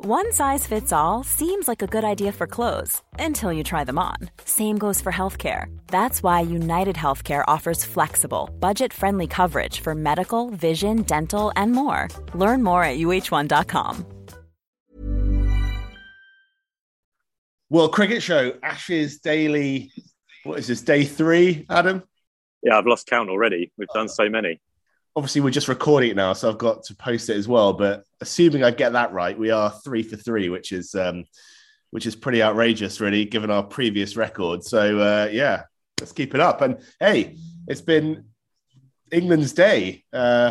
One size fits all seems like a good idea for clothes until you try them on. Same goes for healthcare. That's why United Healthcare offers flexible, budget-friendly coverage for medical, vision, dental, and more. Learn more at uh1.com. World Cricket Show, Ashes Daily. What is this, day 3, Adam? Yeah, I've lost count already. We've done so many. Obviously, we're just recording it now, so I've got to post it as well. But assuming I get that right, we are 3 for 3, which is pretty outrageous, really, given our previous record. So, yeah, let's keep it up. And, hey, it's been England's day.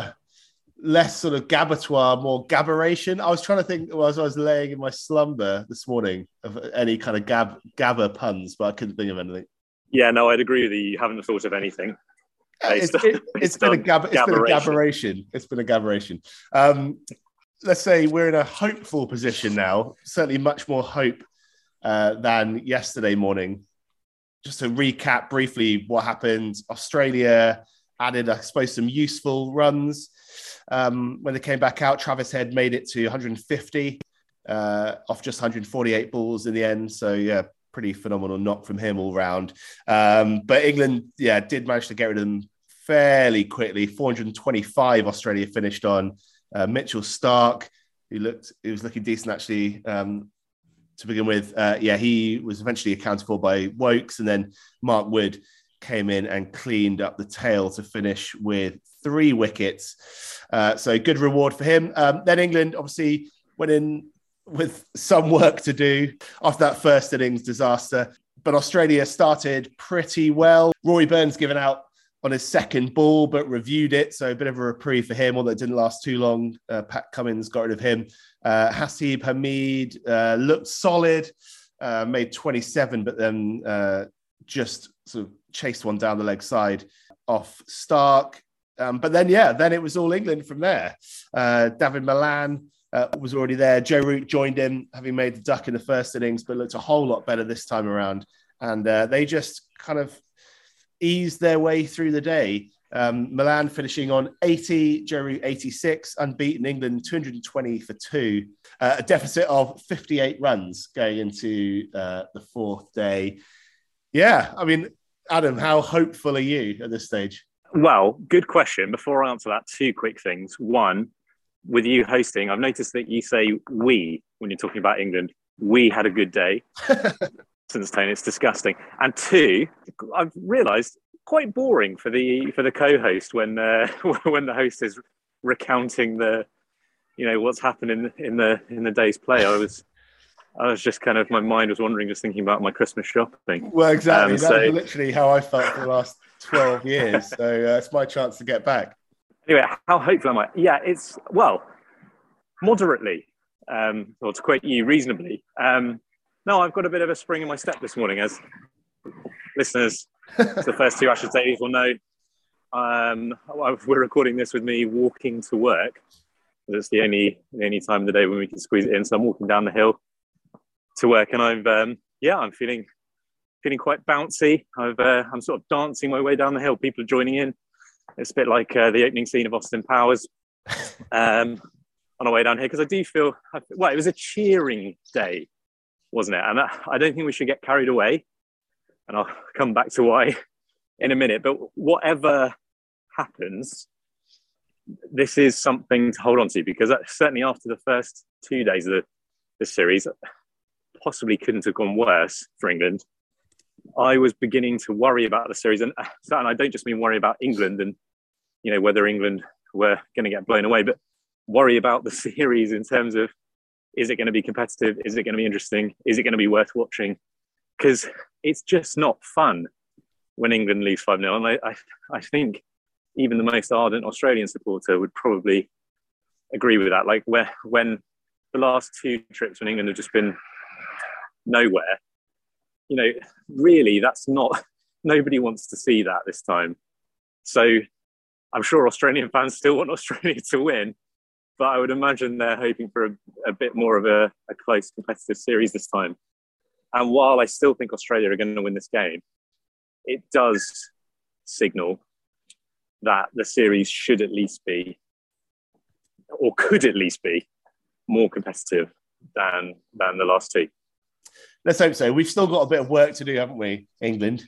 Less sort of gabatoir, more gabberation. I was trying to think as I was laying in my slumber this morning of any kind of gabber puns, but I couldn't think of anything. Yeah, no, I'd agree with you. You haven't thought of anything. It's been a gabberation. It's been a gabberation. Let's say we're in a hopeful position now. Certainly much more hope than yesterday morning. Just to recap briefly what happened. Australia added, I suppose, some useful runs. When they came back out, Travis Head made it to 150 off just 148 balls in the end. So, yeah, pretty phenomenal knock from him all round. But England, yeah, did manage to get rid of them fairly quickly. 425 Australia finished on. Mitchell Starc, he was looking decent actually to begin with. He was eventually accounted for by Woakes, and then Mark Wood came in and cleaned up the tail to finish with 3 wickets. So good reward for him. Then England obviously went in with some work to do after that first innings disaster. But Australia started pretty well. Rory Burns given out on his second ball, but reviewed it. So a bit of a reprieve for him, although it didn't last too long. Pat Cummins got rid of him. Hasib Hamid looked solid, made 27, but then just sort of chased one down the leg side off Starc. But then it was all England from there. David Malan was already there. Joe Root joined him, having made the duck in the first innings, but looked a whole lot better this time around. And they just kind of eased their way through the day. Milan finishing on 80, Joe Root 86, unbeaten. England 220 for 2. A deficit of 58 runs going into the 4th day. Yeah, I mean, Adam, how hopeful are you at this stage? Well, good question. Before I answer that, 2 quick things. One, with you hosting, I've noticed that you say we when you're talking about England. We had a good day. Since Tony, it's disgusting. And 2, I've realised quite boring for the co-host when when the host is recounting what's happened in the day's play. I was just kind of, my mind was wandering, just thinking about my Christmas shopping. Well, exactly. That is literally how I felt for the last 12 years. So it's my chance to get back. Anyway, how hopeful am I? Yeah, it's, well, moderately, or to quote you, reasonably. No, I've got a bit of a spring in my step this morning, as listeners to the first 2 Ashes Dailies will know. We're recording this with me walking to work. It's the only time of the day when we can squeeze it in. So I'm walking down the hill to work, and I'm feeling quite bouncy. I'm sort of dancing my way down the hill. People are joining in. It's a bit like the opening scene of Austin Powers on our way down here, because I do feel, it was a cheering day, wasn't it? And I don't think we should get carried away. And I'll come back to why in a minute. But whatever happens, this is something to hold on to, because certainly after the first 2 days of this series, possibly couldn't have gone worse for England. I was beginning to worry about the series. And I don't just mean worry about England and, whether England were going to get blown away, but worry about the series in terms of, is it going to be competitive? Is it going to be interesting? Is it going to be worth watching? Because it's just not fun when England lose 5-0. And I think even the most ardent Australian supporter would probably agree with that. Like when the last 2 trips when England have just been nowhere, really that's not, nobody wants to see that this time. So I'm sure Australian fans still want Australia to win, but I would imagine they're hoping for a bit more of a close competitive series this time. And while I still think Australia are going to win this game, it does signal that the series should at least be, or could at least be, more competitive than the last two. Let's hope so. We've still got a bit of work to do, haven't we? England.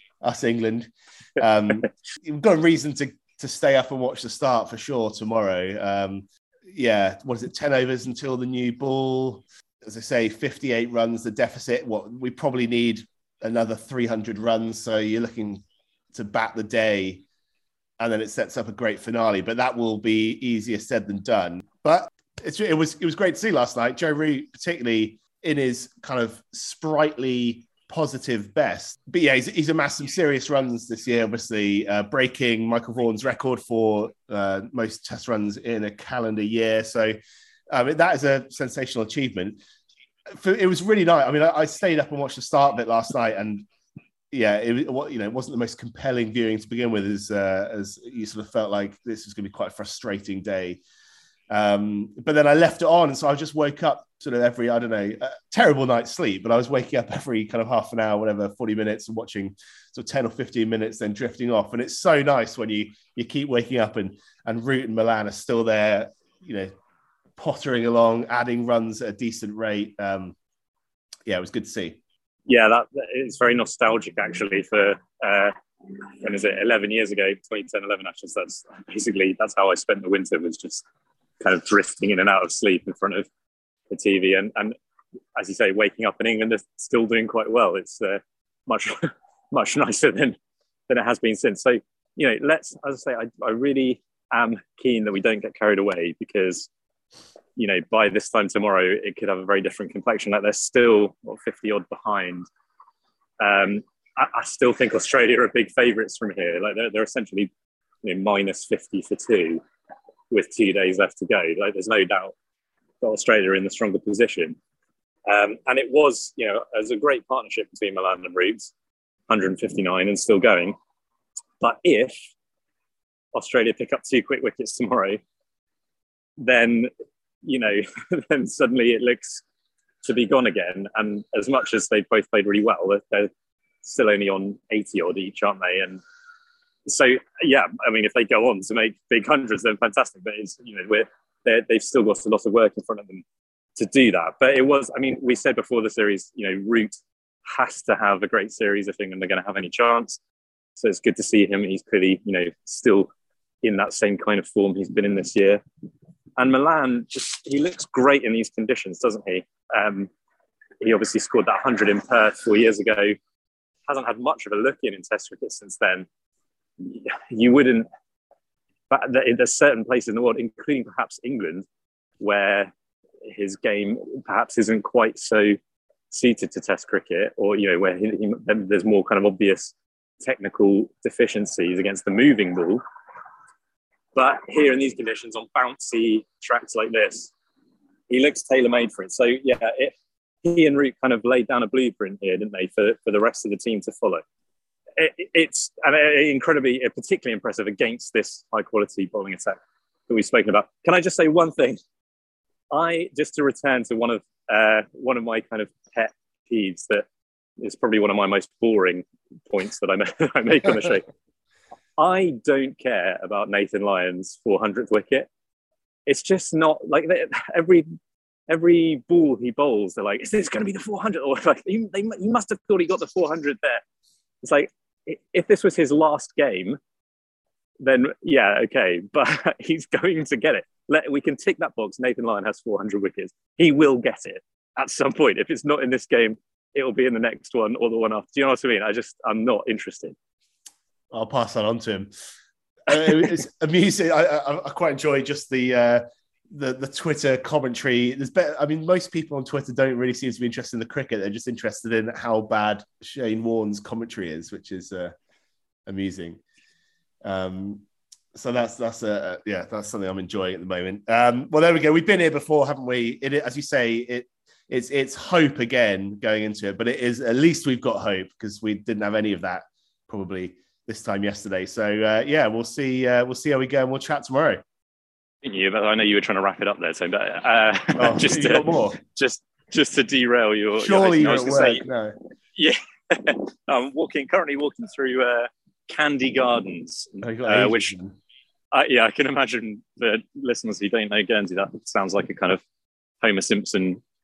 We've got a reason to stay up and watch the start for sure tomorrow. What is it? 10 overs until the new ball. As I say, 58 runs, the deficit. We probably need another 300 runs. So you're looking to bat the day, and then it sets up a great finale. But that will be easier said than done. But it was great to see last night. Joe Root, particularly in his kind of sprightly, positive best. But yeah, he's amassed some serious runs this year, obviously breaking Michael Vaughan's record for most test runs in a calendar year. So that is a sensational achievement. It was really nice. I mean, I stayed up and watched the start of it last night, and yeah, it wasn't the most compelling viewing to begin with, as you sort of felt like this was going to be quite a frustrating day. But then I left it on, and so I just woke up sort of every, terrible night's sleep, but I was waking up every kind of half an hour, whatever, 40 minutes, and watching sort of 10 or 15 minutes, then drifting off. And it's so nice when you keep waking up and Root and Malan are still there, pottering along, adding runs at a decent rate. It was good to see. Yeah, that is very nostalgic actually for when is it, 11 years ago, 2010, 11 actually. So that's how I spent the winter, was just kind of drifting in and out of sleep in front of the TV. And as you say, waking up in England is still doing quite well. It's much nicer than it has been since. So, as I say, I really am keen that we don't get carried away, because, by this time tomorrow, it could have a very different complexion. Like, they're still 50 odd behind. I still think Australia are big favourites from here. Like, they're essentially minus 50 for 2 with 2 days left to go. Like, there's no doubt that Australia are in the stronger position. And it was, as a great partnership between Malan and Root, 159 and still going. But if Australia pick up 2 quick wickets tomorrow, then, then suddenly it looks to be gone again. And as much as they've both played really well, they're still only on 80 odd each, aren't they? And so, yeah, I mean, if they go on to make big hundreds, then fantastic. But it's, they've still got a lot of work in front of them to do that. But it was, I mean, we said before the series, Root has to have a great series if England are going to have any chance. So it's good to see him. He's clearly, still in that same kind of form he's been in this year. And Malan, he looks great in these conditions, doesn't he? He obviously scored that 100 in Perth 4 years ago. Hasn't had much of a look in Test cricket since then. You wouldn't... But there's certain places in the world, including perhaps England, where his game perhaps isn't quite so suited to Test cricket, or where there's more kind of obvious technical deficiencies against the moving ball. But here in these conditions, on bouncy tracks like this, he looks tailor-made for it. So yeah, he and Root kind of laid down a blueprint here, didn't they, for the rest of the team to follow. It's incredibly, particularly impressive against this high-quality bowling attack that we've spoken about. Can I just say one thing? Just to return to one of my kind of pet peeves that is probably one of my most boring points that I make on the show. I don't care about Nathan Lyon's 400th wicket. It's just not like every ball he bowls, they're like, is this going to be the 400? Or like, he must have thought he got the 400 there. It's like, if this was his last game, then yeah, okay, but he's going to get it. We can tick that box. Nathan Lyon has 400 wickets. He will get it at some point. If it's not in this game, it will be in the next one or the one after. Do you know what I mean? I'm not interested. I'll pass that on to him. It's amusing. I quite enjoy just the Twitter commentary. Most people on Twitter don't really seem to be interested in the cricket. They're just interested in how bad Shane Warne's commentary is, which is amusing. So that's something I'm enjoying at the moment. Well, there we go. We've been here before, haven't we? As you say, it's hope again going into it, but it is, at least we've got hope, because we didn't have any of that probably this time yesterday. So we'll see how we go, and we'll chat tomorrow. But I know you were trying to wrap it up there, so just to derail your. Surely you're at work. No. Yeah, I'm currently walking through Candy Gardens, which I can imagine the listeners who don't know Guernsey, that sounds like a kind of Homer Simpson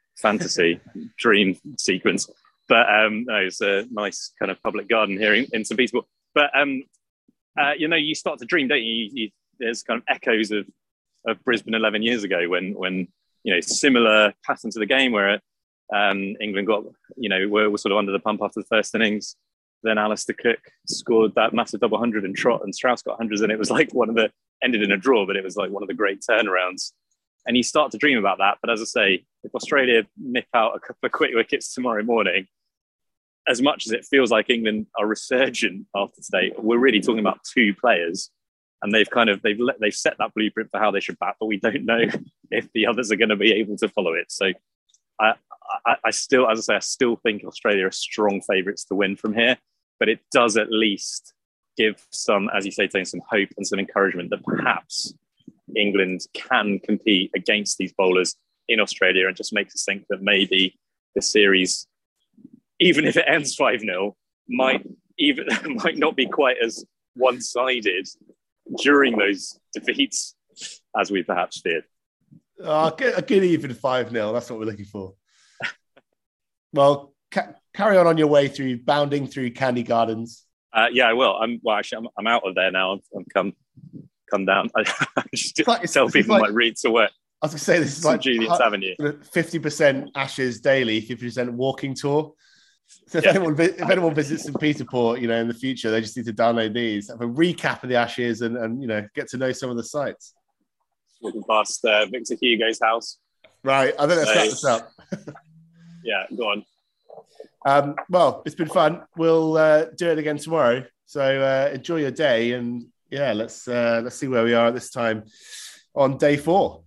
fantasy dream sequence. But no, it's a nice kind of public garden here in St. Petersburg. But you start to dream, don't you? There's kind of echoes of Brisbane 11 years ago when similar pattern to the game where England got were sort of under the pump after the first innings. Then Alistair Cook scored that massive double 100 and Trott and Strauss got hundreds, and it was like ended in a draw, but it was like one of the great turnarounds. And you start to dream about that. But as I say, if Australia nip out a couple of quick wickets tomorrow morning, as much as it feels like England are resurgent after today, we're really talking about two players, and they've set that blueprint for how they should bat, but we don't know if the others are going to be able to follow it. So I still think Australia are strong favourites to win from here, but it does at least give some, as you say, Tony, some hope and some encouragement that perhaps England can compete against these bowlers in Australia, and just makes us think that maybe the series, even if it ends 5-0, might not be quite as one-sided during those defeats as we perhaps feared. A good even 5-0. That's what we're looking for. Well, carry on your way through, bounding through Candy Gardens. Yeah, I will. I'm out of there now. I'm come down. I just tell people my routes to work. I was going to say, this is like Julian's Avenue. 50% Ashes daily, 50% walking tour. So if anyone visits St. Peter Port, in the future, they just need to download these, have a recap of the Ashes, and get to know some of the sites. Walking past Victor Hugo's house. Right, I think let's start this up. Yeah, go on. Well, it's been fun. We'll do it again tomorrow. So enjoy your day, and let's see where we are at this time on day 4.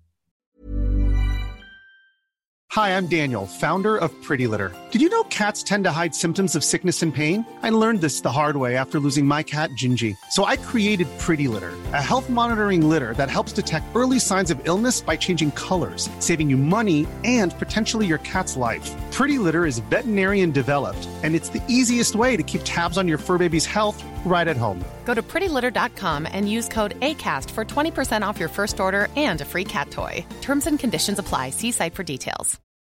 Hi, I'm Daniel, founder of Pretty Litter. Did you know cats tend to hide symptoms of sickness and pain? I learned this the hard way after losing my cat, Gingy. So I created Pretty Litter, a health monitoring litter that helps detect early signs of illness by changing colors, saving you money and potentially your cat's life. Pretty Litter is veterinarian developed, and it's the easiest way to keep tabs on your fur baby's health right at home. Go to prettylitter.com and use code ACAST for 20% off your first order and a free cat toy. Terms and conditions apply. See site for details.